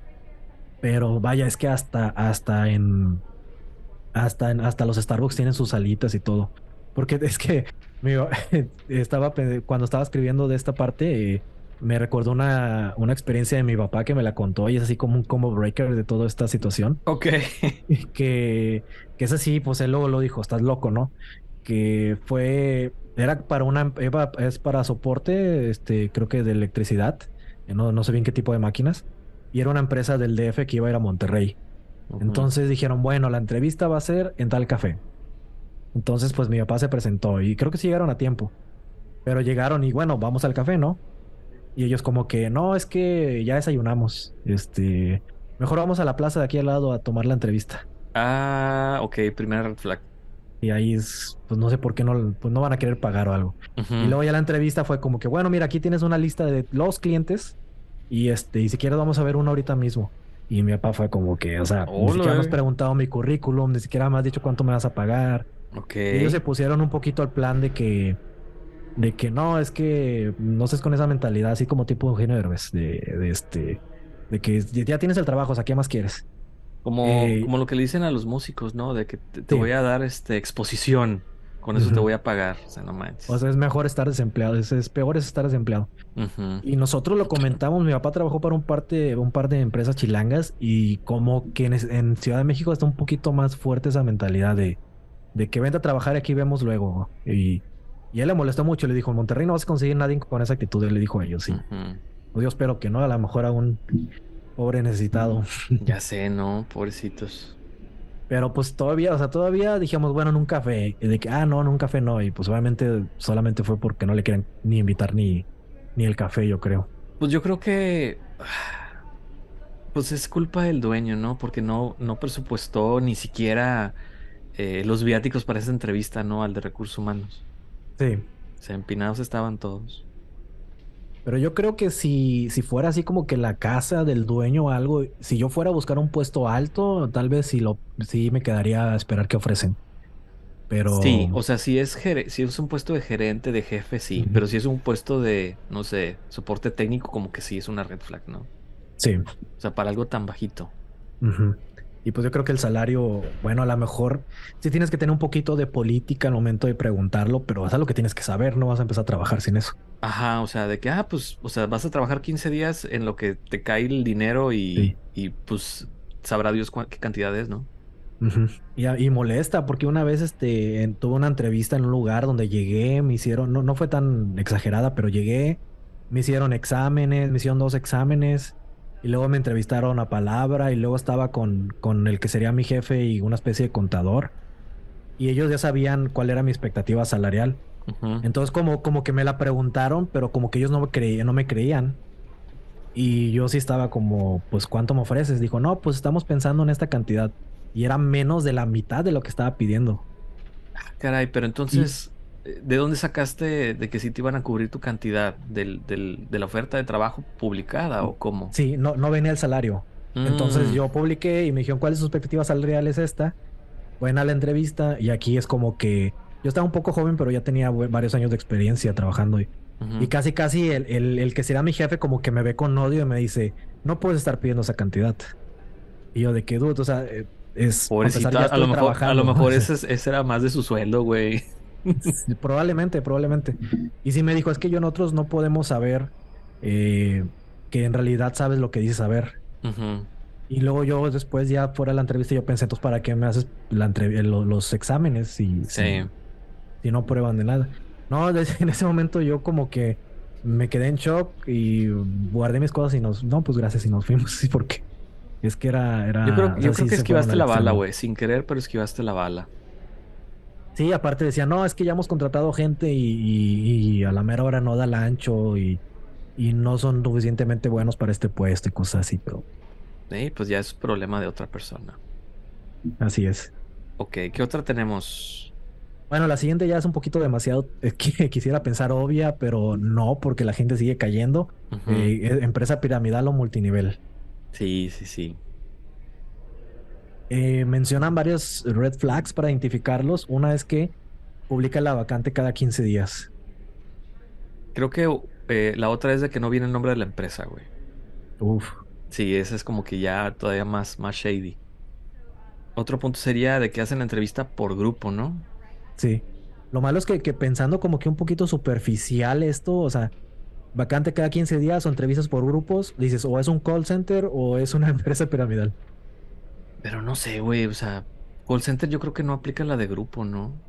pero vaya, es que hasta, hasta en, hasta en, hasta los Starbucks tienen sus salitas y todo, porque es que me iba- estaba, pe- cuando estaba escribiendo de esta parte, eh, me recordó una, una experiencia de mi papá que me la contó y es así como un combo breaker de toda esta situación. ok. que, que es así, pues él luego lo dijo, estás loco, ¿no? Que fue, era para una, era- es para soporte, este, creo que de electricidad, eh, no, no sé bien qué tipo de máquinas, y era una empresa del D F que iba a ir a Monterrey. Ujú. Entonces dijeron, bueno, la entrevista va a ser en tal café. Entonces, pues mi papá se presentó y creo que sí llegaron a tiempo, pero llegaron y bueno, vamos al café, ¿no? Y ellos como que, no, es que ya desayunamos, este, mejor vamos a la plaza de aquí al lado a tomar la entrevista. Ah, ok, primera red flag. Y ahí es, pues no sé por qué no, pues no van a querer pagar o algo. Y Ujú. luego ya la entrevista fue como que, bueno, mira, aquí tienes una lista de los clientes y este, y si quieres vamos a ver uno ahorita mismo. Y mi papá fue como que, o sea, ni Hola, siquiera me has eh. preguntado mi currículum, ni siquiera me has dicho cuánto me vas a pagar. Ok. Y ellos se pusieron un poquito al plan de que, de que no, es que no estés con esa mentalidad, así como tipo Eugenio Derbez, de, de este, de que ya tienes el trabajo, o sea, ¿qué más quieres? Como, Eh, como lo que le dicen a los músicos, ¿no? De que te, te sí. voy a dar este exposición, con eso te Ujú. voy a pagar. O sea, no O manches. sea, es mejor estar desempleado, es, es peor es estar desempleado. Ujú. Y nosotros lo comentamos, mi papá trabajó para un, parte, un par de empresas chilangas y como que en, es- en Ciudad de México está un poquito más fuerte esa mentalidad de, de que vente a trabajar y aquí vemos luego. Y, y a él le molestó mucho, le dijo, en Monterrey no vas a conseguir nadie con esa actitud, él le dijo a ellos, sí. Ujú. Pues yo espero que no, a lo mejor a un pobre necesitado. Ya sé, ¿no? Pobrecitos. Pero pues todavía, o sea, todavía dijimos, bueno, en un café, y de que, ah, no, en un café no, y pues obviamente solamente fue porque no le quieren ni invitar ni, ni el café, yo creo. Pues yo creo que, pues es culpa del dueño, ¿no? Porque no, no presupuestó ni siquiera eh, los viáticos para esa entrevista, ¿no? Al de recursos humanos. Sí. O sea, empinados estaban todos. Pero yo creo que si, si fuera así como que la casa del dueño o algo, si yo fuera a buscar un puesto alto, tal vez sí, lo, sí me quedaría a esperar qué ofrecen. Sí, Pero o sea, si es, gere- si es un puesto de gerente, de jefe, sí, ujú, pero si es un puesto de, no sé, soporte técnico, como que sí es una red flag, ¿no? sí. O sea, para algo tan bajito. Ujú. Y pues yo creo que el salario, bueno, a lo mejor sí tienes que tener un poquito de política al momento de preguntarlo, pero es algo que tienes que saber, no vas a empezar a trabajar sin eso. Ajá, o sea, de que, ah, pues, o sea, vas a trabajar quince días en lo que te cae el dinero y, Sí. y pues sabrá Dios cuál- qué cantidad es, ¿no? Ujú. Y, a- y molesta porque una vez este, en- tuve una entrevista en un lugar donde llegué, me hicieron, no, no fue tan exagerada, pero llegué, me hicieron exámenes, me hicieron dos exámenes y luego me entrevistaron a palabra y luego estaba con, con el que sería mi jefe y una especie de contador y ellos ya sabían cuál era mi expectativa salarial. Ujú. Entonces como, como que me la preguntaron, pero como que ellos no me creían, no me creían. Y yo sí estaba como, pues, ¿cuánto me ofreces? Dijo, no, pues estamos pensando en esta cantidad. Y era menos de la mitad de lo que estaba pidiendo. Caray, pero Y entonces, eh, ¿de dónde sacaste de que sí te iban a cubrir tu cantidad? ¿Del, del, de la oferta de trabajo publicada o cómo? sí, no, no venía el salario. Entonces Mm, yo publiqué y me dijeron, ¿cuál es su expectativa salarial? Es esta. Buena la entrevista. Y aquí es como que yo estaba un poco joven, pero ya tenía bu- varios años de experiencia trabajando. Y, y ujú. casi, casi el, el, el que será mi jefe como que me ve con odio y me dice, no puedes estar pidiendo esa cantidad. Y yo de qué dude, o sea, eh, es, para empezar, Pobrecito, a, ya a lo estoy mejor, a lo trabajando. mejor ese, es- ese era más de su sueldo, güey. Sí, probablemente, probablemente. Y sí me dijo, es que yo nosotros no podemos saber eh, que en realidad sabes lo que dices saber. Ujú. Y luego yo después ya fuera de la entrevista yo pensé, entonces, ¿para qué me haces la entrev- lo- los exámenes si, Sí. si, si no prueban de nada? No, desde- en ese momento yo como que me quedé en shock y guardé mis cosas y nos, no, pues gracias y nos fuimos, sí, porque es que era, Yo creo, era, o yo sea, creo sí que se fueron esquivaste al la bala, extremo. güey. Sin querer, pero esquivaste la bala. Sí, aparte decía, no, es que ya hemos contratado gente y, y- y a la mera hora no da el ancho y, y no son suficientemente buenos para este puesto y cosas así, pero Eh, pues ya es problema de otra persona. así es. Ok, ¿qué otra tenemos? Bueno, la siguiente ya es un poquito demasiado, eh, que quisiera pensar obvia, pero no, porque la gente sigue cayendo. Ujú. Eh, eh, empresa piramidal o multinivel. Sí, sí, sí. Eh, mencionan varios red flags para identificarlos. Una es que publica la vacante cada quince días. Creo que eh, la otra es de que no viene el nombre de la empresa, güey. Uf, Sí, esa es como que ya todavía más, más shady. Otro punto sería de que hacen la entrevista por grupo, ¿no? sí. Lo malo es que, que pensando como que un poquito superficial esto, o sea, vacante cada quince días o entrevistas por grupos, dices, o es un call center o es una empresa piramidal. Pero no sé, güey, o sea, call center yo creo que no aplica la de grupo, ¿no?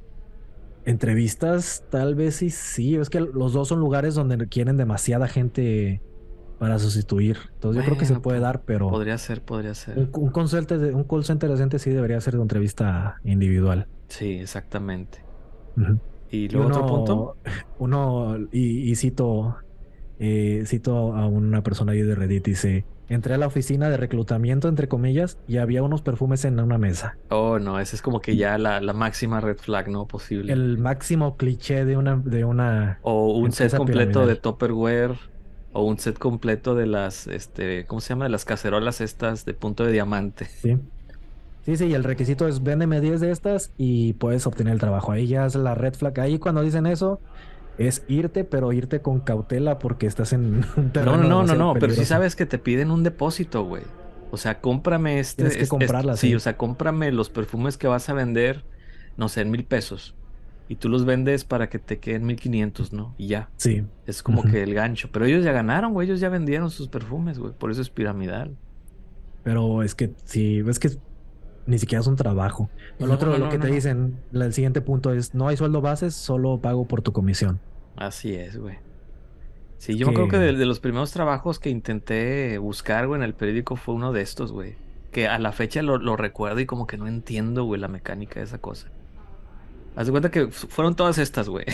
Entrevistas, tal vez sí, sí, es que los dos son lugares donde requieren demasiada gente para sustituir. Entonces yo creo que se Bueno, puede po- dar, pero podría ser, podría un, ser. un call center, de- un call center decente sí debería ser de entrevista individual. Sí, exactamente. Ujú. ¿Y Y luego otro punto? uno, uno, y, y cito, eh, cito a una persona ahí de Reddit, dice, entré a la oficina de reclutamiento, entre comillas, y había unos perfumes en una mesa. Oh, no, esa es como que ya la, la máxima red flag, ¿no? Posible. El máximo cliché de una, de una O un set empresa completo de piramidal. Tupperware, o un set completo de las, este, ¿cómo se llama? De las cacerolas estas de punto de diamante. Sí, sí, sí, y el requisito es véndeme diez de estas y puedes obtener el trabajo. Ahí ya es la red flag. Ahí cuando dicen eso, es irte, pero irte con cautela porque estás en un No, no, terreno no, no, demasiado no, pero sí peligroso. sabes que te piden un depósito, güey. O sea, cómprame Tienes este, que es- es- comprarlas, sí, o sí. sea, cómprame los perfumes que vas a vender, no sé, en mil pesos. Y tú los vendes para que te queden mil quinientos, ¿no? Y ya. Sí. Es como Ujú. que el gancho. Pero ellos ya ganaron, güey. Ellos ya vendieron sus perfumes, güey. Por eso es piramidal. Pero es que sí, es que ni siquiera es un trabajo. El No, otro, no, lo no, que no, te no. dicen, la- el siguiente punto es, no hay sueldo bases, solo pago por tu comisión. Así es, güey. Sí, Es yo me acuerdo que de, que de los primeros trabajos que intenté buscar, güey, en el periódico fue uno de estos, güey. Que a la fecha lo, lo recuerdo y como que no entiendo, güey, la mecánica de esa cosa. Haz de cuenta que fu- fueron todas estas, güey.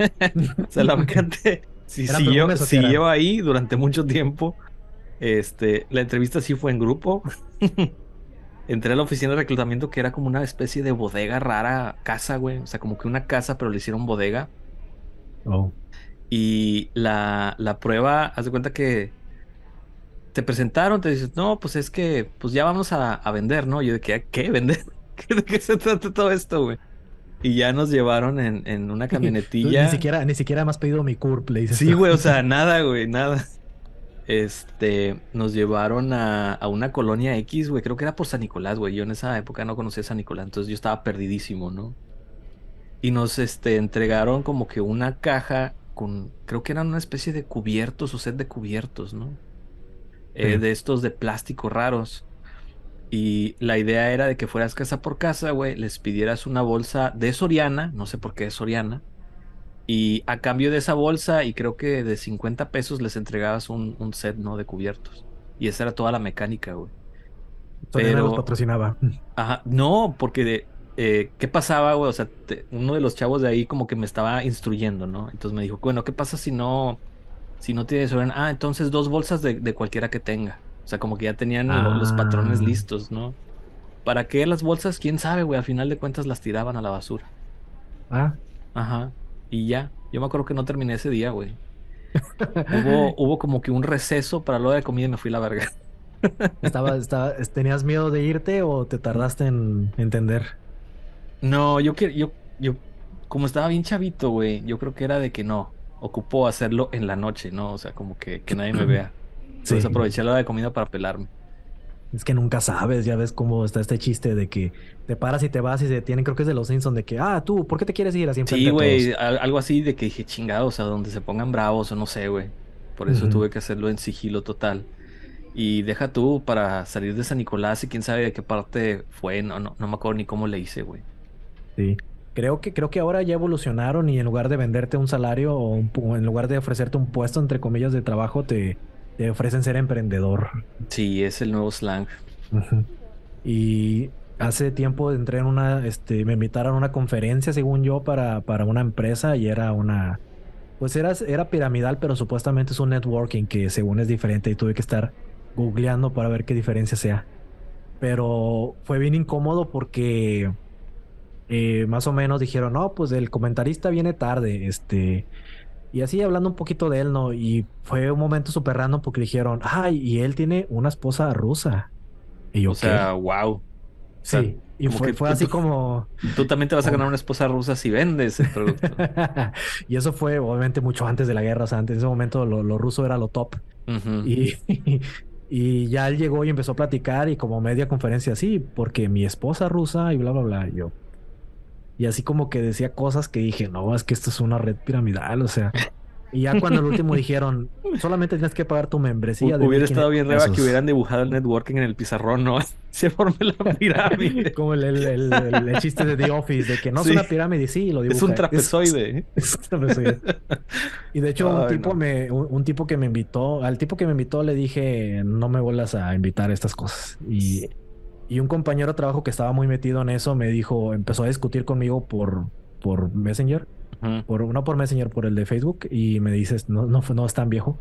O sea, la vacante sí ¿eran siguió, perfumes o qué siguió eran? ahí durante mucho tiempo. Este, la entrevista sí fue en grupo. Entré a la oficina de reclutamiento que era como una especie de bodega rara, casa, güey. O sea, como que una casa, pero le hicieron bodega. Oh. Y la, la prueba, haz de cuenta que te presentaron, te dices, no, pues es que, pues ya vamos a, a vender, ¿no? Yo de que, ¿qué? ¿Vender? ¿De qué se trata todo esto, güey? Y ya nos llevaron en, en una Ni camionetilla. siquiera, ni siquiera me has pedido mi C U R P, le dices tú. Sí, güey, o sea, nada, güey, nada. Este, nos llevaron a, a una colonia X, güey, creo que era por San Nicolás, güey. Yo en esa época no conocía San Nicolás, entonces yo estaba perdidísimo, ¿no? Y nos, este, entregaron como que una caja con, creo que eran una especie de cubiertos o set de cubiertos, ¿no? Eh, Sí. de estos de plástico raros. Y la idea era de que fueras casa por casa, güey, les pidieras una bolsa de Soriana, no sé por qué es Soriana, y a cambio de esa bolsa, y creo que de cincuenta pesos les entregabas un, un set, ¿no? De cubiertos. Y esa era toda la mecánica, güey. Soriana los Pero, patrocinaba. ajá, no, porque de, eh, ¿qué pasaba, güey? O sea, te- uno de los chavos de ahí como que me estaba instruyendo, ¿no? Entonces me dijo, bueno, ¿qué pasa si no, si no tienes Soriana? Ah, entonces dos bolsas de, de cualquiera que tenga. O sea, como que ya tenían lo- los patrones Ah, listos, ¿no? ¿Para qué las bolsas? ¿Quién sabe, güey? Al final de cuentas las tiraban a la basura. ah. Ajá. Y ya. Yo me acuerdo que no terminé ese día, güey. Hubo, hubo como que un receso para lo de comida y me fui a la verga. Estaba, estaba, ¿tenías miedo de irte o te tardaste en entender? No, yo que yo, yo, como estaba bien chavito, güey, yo creo que era de que no, ocupó hacerlo en la noche, ¿no? O sea, como que, que nadie me vea. Entonces Sí, aproveché la hora de comida para pelarme. es que nunca sabes, ya ves cómo está este chiste de que te paras y te vas y se detienen, creo que es de los Simpsons, de que, ah, tú, ¿por qué te quieres ir así Sí, enfrente de güey, todos? al- algo así de que dije chingado, o sea, donde se pongan bravos o no sé, güey. Por eso Ujú, tuve que hacerlo en sigilo total. Y deja tú para salir de San Nicolás y quién sabe de qué parte fue, no, no, no me acuerdo ni cómo le hice, güey. sí. Creo que, creo que ahora ya evolucionaron y en lugar de venderte un salario o, un pu- o en lugar de ofrecerte un puesto, entre comillas, de trabajo, te, te ofrecen ser emprendedor. Sí, es el nuevo slang. Ujú. Y hace tiempo entré en una, este, me invitaron a una conferencia, según yo, para, para una empresa y era una, pues era, era piramidal, pero supuestamente es un networking que según es diferente y tuve que estar googleando para ver qué diferencia sea. Pero fue bien incómodo porque eh, más o menos dijeron, no, pues el comentarista viene tarde, este, y así hablando un poquito de él, ¿no? Y fue un momento súper random porque dijeron, ay, y él tiene una esposa rusa. ¿Y O yo sea, qué? wow. O sea, Sí, y como fue, que fue tú, tú, así como... tú también te vas a como- ganar una esposa rusa si vendes el producto. Y eso fue obviamente mucho antes de la guerra, o sea, antes en ese momento lo, lo ruso era lo top. Ujú. Y, y ya él llegó y empezó a platicar y como media conferencia así, porque mi esposa rusa y bla, bla, bla. Y yo, y así como que decía cosas que dije, no, es que esto es una red piramidal, o sea. Y ya cuando el último dijeron, solamente tienes que pagar tu Hu- membresía de Hubiera mil estado quinientos bien reba que pesos. hubieran dibujado el networking en el pizarrón, ¿no? Se forme la pirámide. Como el, el, el, el- el chiste de The Office, de que no es Sí, una pirámide, sí, lo es un dibuja. Es, trapezoide. es una trapezoide. Y de hecho, un Ay, tipo no. me, un, un tipo que me invitó, al tipo que me invitó le dije, no me vuelvas a invitar a estas cosas. Y, y un compañero de trabajo que estaba muy metido en eso me dijo, empezó a discutir conmigo por, por Messenger, Ujú. por, no por Messenger, por el de Facebook, y me dices, no, no, no es tan viejo.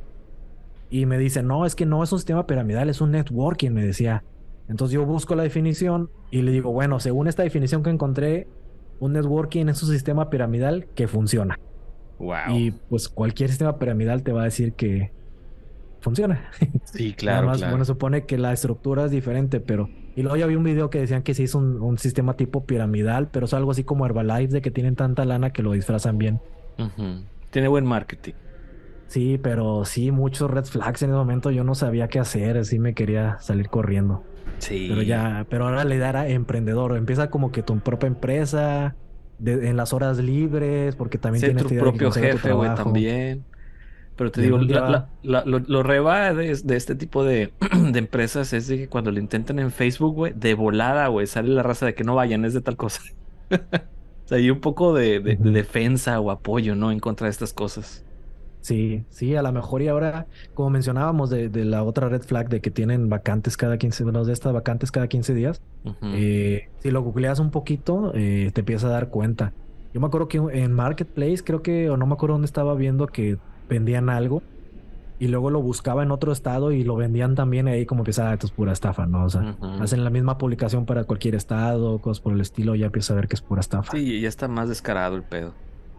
Y me dice, no, es que no es un sistema piramidal, es un networking, me decía. Entonces yo busco la definición y le digo, bueno, según esta definición que encontré, un networking es un sistema piramidal que funciona. Wow. Y pues cualquier sistema piramidal te va a decir que funciona. Sí, Nada claro, más, bueno, claro. supone que la estructura es diferente, pero... Y luego ya vi un video que decían que se hizo un, un sistema tipo piramidal, pero es algo así como Herbalife, de que tienen tanta lana que lo disfrazan bien. Ujú. Tiene buen marketing. Sí, pero sí, muchos red flags en ese momento yo no sabía qué hacer, así me quería salir corriendo. Pero Sí. ya, pero ahora la idea era emprendedor. Empieza como que tu propia empresa, de- en las horas libres, porque también Sé tiene tu esta idea de que propio no se ve tu jefe, güey, trabajo. también. Pero te Y digo, algún día la, va. la, la- lo, lo reba de, de este tipo de, de empresas es de que cuando lo intentan en Facebook, güey, de volada, güey, sale la raza de que no vayan, es de tal cosa. O sea, hay un poco de, de, de Ujú. defensa o apoyo, ¿no? En contra de estas cosas. Sí, sí, a lo mejor y ahora, como mencionábamos de, de la otra red flag de que tienen vacantes cada quince, bueno, de estas vacantes cada quince días, Ujú. eh, si lo googleas un poquito, eh, te empiezas a dar cuenta. Yo me acuerdo que en Marketplace, creo que, o no me acuerdo dónde estaba viendo que vendían algo y luego lo buscaba en otro estado y lo vendían también y ahí como empieza, ah, esto es pura estafa, ¿no? O sea, Ujú. hacen la misma publicación para cualquier estado, cosas por el estilo, ya empieza a ver que es pura estafa. Sí, ya está más descarado el pedo.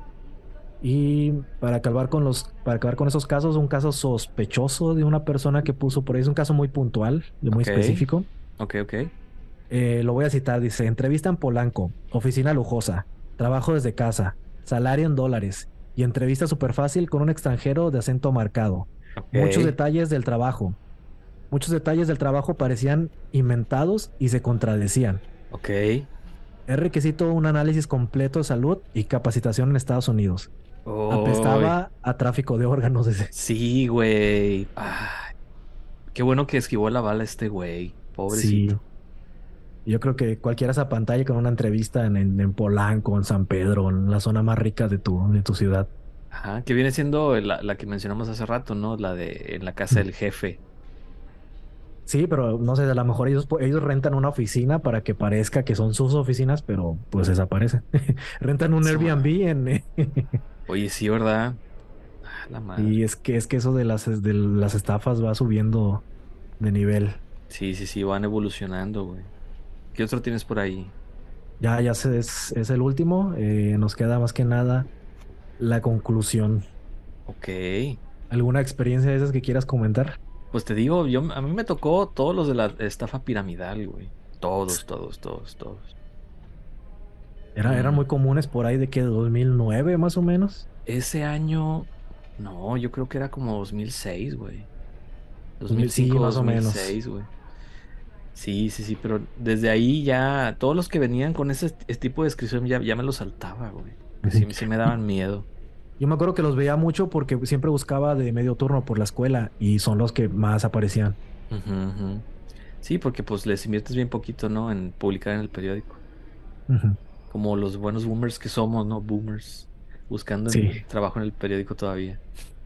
Y para acabar con los, para acabar con esos casos, un caso sospechoso de una persona que puso por ahí, es un caso muy puntual, de muy Ok, específico. ok, ok. Eh, lo voy a citar, dice, entrevista en Polanco, oficina lujosa, trabajo desde casa, salario en dólares y entrevista súper fácil con un extranjero de acento marcado. Muchos Ok, detalles del trabajo. Muchos detalles del trabajo parecían inventados y se contradecían. ok. Es requisito un análisis completo de salud y capacitación en Estados Unidos. Uy, Apestaba a tráfico de órganos ese. sí, güey. Ay, qué bueno que esquivó la bala este güey. Sí. Pobrecito. Yo creo que cualquiera esa pantalla con una entrevista en, en, en Polanco, en San Pedro, en la zona más rica de tu, de tu ciudad. Ajá, que viene siendo la, la que mencionamos hace rato, ¿no? La de en la casa Mm. del jefe. Sí, pero no sé, a lo mejor ellos, ellos rentan una oficina para que parezca que son sus oficinas, pero pues desaparecen. Rentan un Su Airbnb madre. en... Oye, sí, ¿verdad? Ah, la Y madre. es que es que eso de las, de las estafas va subiendo de nivel. Sí, sí, sí, van evolucionando, güey. ¿Qué otro tienes por ahí? Ya, ya se, es, es el último. Eh, nos queda más que nada la conclusión. Ok. ¿Alguna experiencia de esas que quieras comentar? Pues te digo, yo, a mí me tocó todos los de la estafa piramidal, güey. Todos, todos, todos, todos. Era, eran Mm, muy comunes por ahí de que dos mil nueve más o menos. ese año, no, yo creo que era como dos mil seis, güey. dos mil sí, dos mil cinco, más o menos. dos mil seis, güey. Sí, sí, sí, pero desde ahí ya, todos los que venían con ese, ese tipo de descripción ya, ya me los saltaba, güey. Que Ujú. sí, sí me daban miedo. Yo me acuerdo que los veía mucho porque siempre buscaba de medio turno por la escuela y son los que más aparecían. Ujú, ujú. Sí, porque pues les inviertes bien poquito, ¿no? En publicar en el periódico. Ujú. Como los buenos boomers que somos, ¿no? Boomers. Buscando Sí. en- trabajo en el periódico todavía.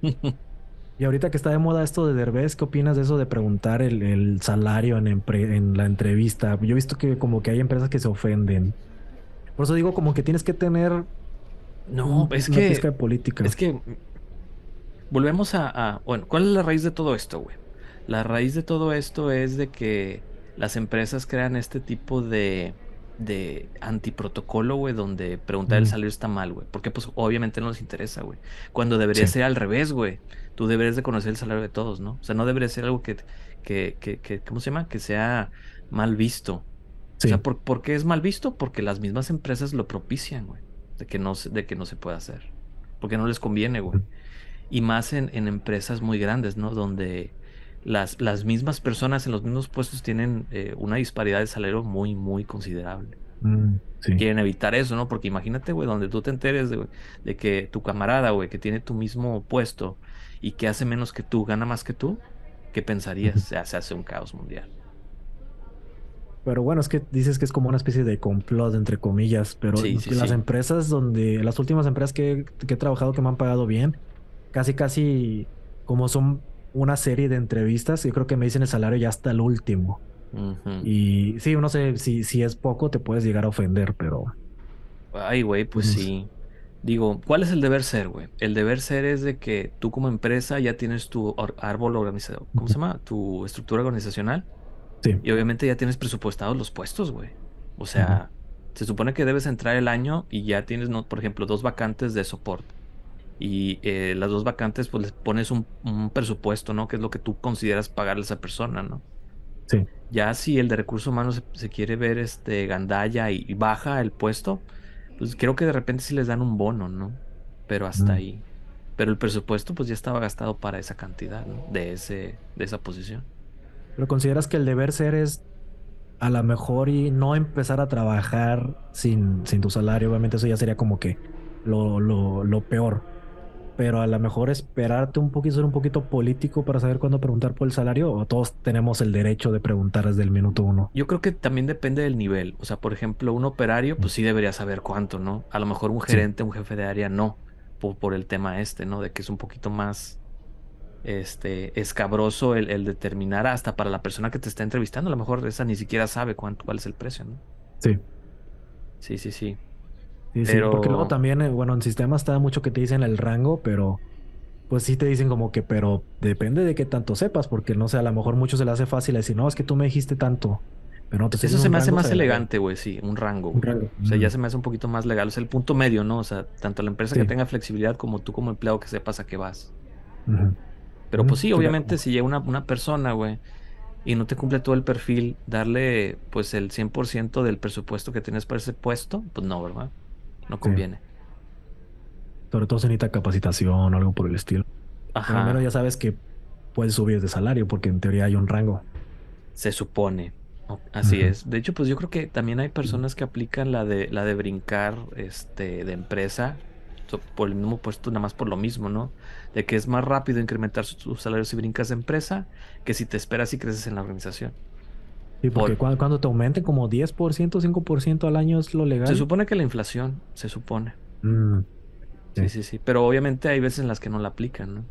Y ahorita que está de moda esto de Derbez, ¿qué opinas de eso de preguntar el, el salario en, empre- en la entrevista? Yo he visto que como que hay empresas que se ofenden. Por eso digo como que tienes que tener No, un- es una pizca que, de política. es que volvemos a, a- bueno, ¿cuál es la raíz de todo esto, güey? La raíz de todo esto es de que las empresas crean este tipo de, de antiprotocolo, güey, donde preguntar el Mm, salario está mal, güey. Porque pues obviamente no les interesa, güey. Cuando debería sí, ser al revés, güey. Tú deberías de conocer el salario de todos, ¿no? O sea, no debería ser algo que, que, que, que, ¿cómo se llama? Que sea mal visto. O sea, sí. ¿por, por qué es mal visto? Porque las mismas empresas lo propician, güey. De que no se, de que no se pueda hacer. Porque no les conviene, güey. Y más en, en empresas muy grandes, ¿no? Donde las, las mismas personas en los mismos puestos tienen eh, una disparidad de salario muy, muy considerable. Mm, Y sí. quieren evitar eso, ¿no? Porque imagínate, güey, donde tú te enteres de, de que tu camarada, güey, que tiene tu mismo puesto y que hace menos que tú, gana más que tú, ¿qué pensarías? Ujú. Se hace, hace un caos mundial. Pero bueno, es que dices que es como una especie de complot, entre comillas, pero Sí, sí, las sí. empresas donde, las últimas empresas que, que he trabajado que me han pagado bien, casi, casi como son una serie de entrevistas, yo creo que me dicen el salario ya hasta el último. Ujú. Y sí, uno sé, si, si es poco te puedes llegar a ofender, pero Ay, güey, pues pues no sé. sí. Digo, ¿cuál es el deber ser, güey? El deber ser es de que tú como empresa ya tienes tu or- árbol organizado, ¿cómo se Ujú. llama? Tu estructura organizacional Sí. y obviamente ya tienes presupuestados los puestos, güey. O Ujú. sea, se supone que debes entrar el año y ya tienes, no, por ejemplo, dos vacantes de soporte y eh, las dos vacantes pues les pones un, un presupuesto, ¿no? Que es lo que tú consideras pagarle a esa persona, ¿no? Sí. Ya si el de recursos humanos se, se quiere ver este gandalla y, y baja el puesto, pues creo que de repente sí les dan un bono, ¿no? Pero hasta Mm. ahí. Pero el presupuesto pues ya estaba gastado para esa cantidad, ¿no? De ese, de esa posición. Pero consideras que el deber ser es a lo mejor y no empezar a trabajar sin, sin tu salario, obviamente eso ya sería como que lo, lo, lo peor. Pero a lo mejor esperarte un poquito, ser un poquito político para saber cuándo preguntar por el salario, o todos tenemos el derecho de preguntar desde el minuto uno. Yo creo que también depende del nivel. O sea, por ejemplo, un operario, Mm. pues sí debería saber cuánto, ¿no? A lo mejor un Sí. gerente, un jefe de área, no. Por, por el tema este, ¿no? De que es un poquito más, este, escabroso el, el determinar hasta para la persona que te está entrevistando. A lo mejor esa ni siquiera sabe cuánto, cuál es el precio, ¿no? Sí, Sí, sí, sí. sí, sí, porque luego Pero también, eh, bueno, en sistemas está mucho que te dicen el rango, pero pues sí te dicen como que, pero depende de qué tanto sepas, porque no sé, a lo mejor mucho se le hace fácil decir, no, es que tú me dijiste tanto, pero no te estoy eso diciendo se un me hace rango, o más sea, a ver, elegante, güey, sí, un rango, un güey. rango. O sea, ya Mm, se me hace un poquito más legal. O sea, el punto medio, ¿no? O sea, tanto la empresa que sí. tenga flexibilidad como tú como empleado que sepas a qué vas. Ujú. Pero Mm, pues sí, estoy de obviamente acuerdo. si llega una, una persona, güey, y no te cumple todo el perfil, darle pues el cien por ciento del presupuesto que tienes para ese puesto, pues no, ¿verdad? No Sí. conviene. Sobre todo se necesita capacitación o algo por el estilo. Pero al menos Ajá. ya sabes que puedes subir de salario porque en teoría hay un rango. Se supone. O- Así Ujú. es. De hecho, pues yo creo que también hay personas que aplican la de la de brincar este de empresa so- por el mismo puesto, nada más por lo mismo, ¿no? De que es más rápido incrementar su, su salario si brincas de empresa que si te esperas y creces en la organización. Sí, porque Por, cuando, cuando te aumenten como diez por ciento, cinco por ciento al año es lo se legal. supone que la inflación, se supone. Mm, Sí, sí. sí, sí. Pero obviamente hay veces en las que no la aplican, ¿no?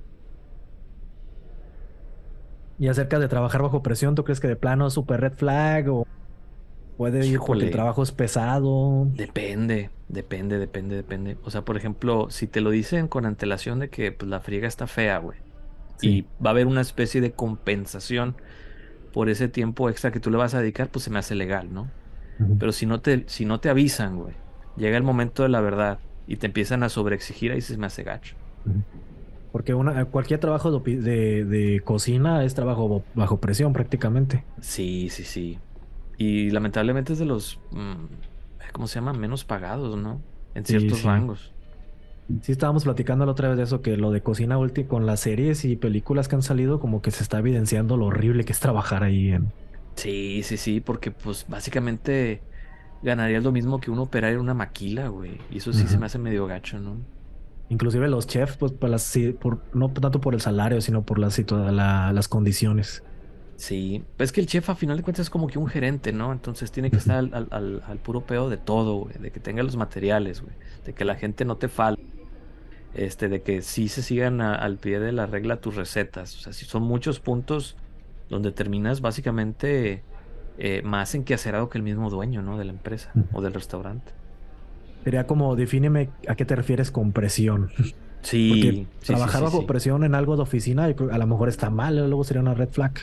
Y acerca de trabajar bajo presión, ¿tú crees que de plano es super red flag o puede ir porque el Híjole. trabajo es pesado? Depende, depende, depende, depende. O sea, por ejemplo, si te lo dicen con antelación de que pues, la friega está fea, güey, y Sí. va a haber una especie de compensación por ese tiempo extra que tú le vas a dedicar, pues se me hace legal, ¿no? Ujú, Pero si no te, si no te avisan, güey, llega el momento de la verdad y te empiezan a sobreexigir, ahí sí se me hace gacho. ujú. Porque una, cualquier trabajo de, opi- de- de cocina es trabajo bo- bajo presión prácticamente. Sí, sí, sí. Y lamentablemente es de los, mm, ¿cómo se llama? Menos pagados, ¿no? En Sí, ciertos sí. rangos. Sí, estábamos platicando la otra vez de eso, que lo de cocina ulti con las series y películas que han salido, como que se está evidenciando lo horrible que es trabajar ahí en... Sí, sí, sí, porque pues básicamente ganarías lo mismo que un operario en una maquila, güey. Y eso sí se Ujú. me hace medio gacho, ¿no? Inclusive los chefs, pues por las, sí, por, no tanto por el salario, sino por las, situa- la- las condiciones. Sí, pues es que el chef a final de cuentas es como que un gerente, ¿no? Entonces tiene que Ujú, estar al, al, al- al puro pedo de todo, güey, de que tenga los materiales, güey, de que la gente no te falte, este, de que sí se sigan a- al pie de la regla tus recetas. O sea, sí son muchos puntos donde terminas básicamente eh, más enquacerado que el mismo dueño, ¿no? De la empresa ujú. o del restaurante. Sería como, defíneme a qué te refieres con presión. Porque Sí, sí, sí, trabajar sí, bajo sí. presión en algo de oficina, yo creo que a lo mejor está mal, luego sería una red flag.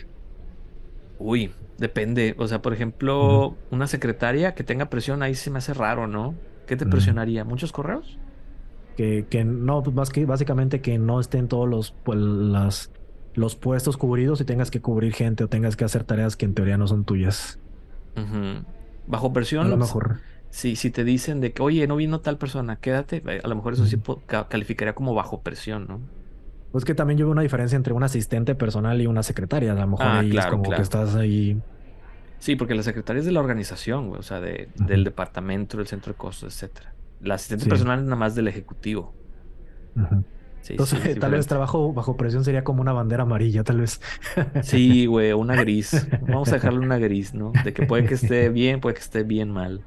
Uy, depende. O sea, por Ujú, ejemplo, una secretaria que tenga presión ahí se me hace raro, ¿no? ¿Qué te ujú. presionaría? ¿Muchos correos? Que, que no, pues más que básicamente que no estén todos los, pues, las, los puestos cubridos y tengas que cubrir gente o tengas que hacer tareas que en teoría no son tuyas. Ujú. Bajo A lo presión, s- mejor. si, si te dicen de que, oye, no vino tal persona, quédate, eh, a lo mejor eso sí Ujú. po- ca- calificaría como bajo presión, ¿no? Pues que también yo veo una diferencia entre un asistente personal y una secretaria. A lo mejor Ah, ahí es claro, como que claro. estás ahí. Sí, porque la secretaria es de la organización, güey, o sea, de, del Ujú, departamento, del centro de costos, etcétera. La asistente sí. personal es nada más del ejecutivo. Ujú. Sí, sí, es Entonces, tal vez diferente. trabajo bajo presión sería como una bandera amarilla, tal vez. Sí, güey, una gris. Vamos a dejarle una gris, ¿no? De que puede que esté bien, puede que esté bien mal.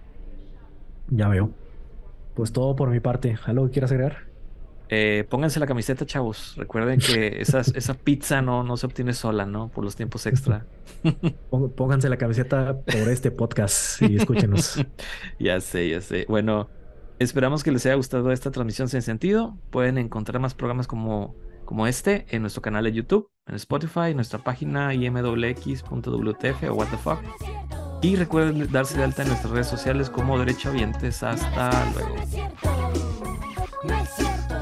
Ya veo. Pues todo por mi parte. ¿Algo que quieras agregar? Eh, pónganse la camiseta, chavos. Recuerden que esas, esa pizza no, no se obtiene sola, ¿no? Por los tiempos extra. Pó- Pónganse la camiseta por este podcast y escúchenos. Ya sé, ya sé. Bueno, esperamos que les haya gustado esta transmisión sin sentido. Pueden encontrar más programas como, como este en nuestro canal de YouTube, en Spotify, en nuestra página i m w x punto w t f o what the fuck. Y recuerden darse de alta en nuestras redes sociales como Derechohabientes. Hasta luego. No es cierto, no es cierto.